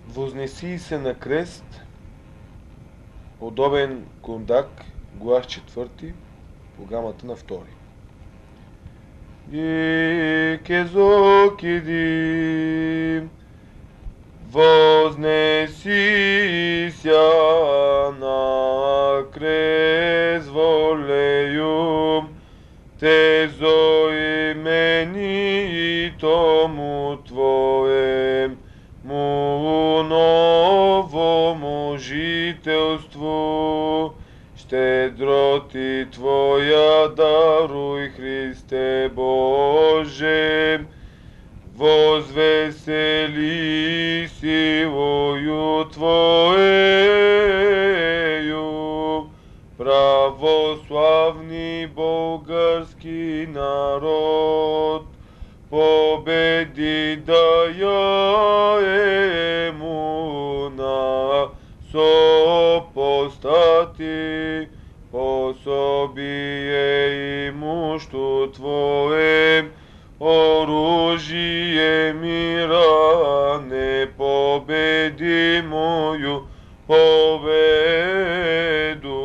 Вознеси се на крест, подобен кондак, глас четвърти, програмата на втори. И кезокидим, вознеси ся на крест волею, тезо имени тому Твоем, му новому жителству, щедроти Твоя даруй, Христе Боже, возвесели силою Твоею, православни български народ, победи да я ему на сопостати, пособие имущу Твоем, оружие мира непобедимую победу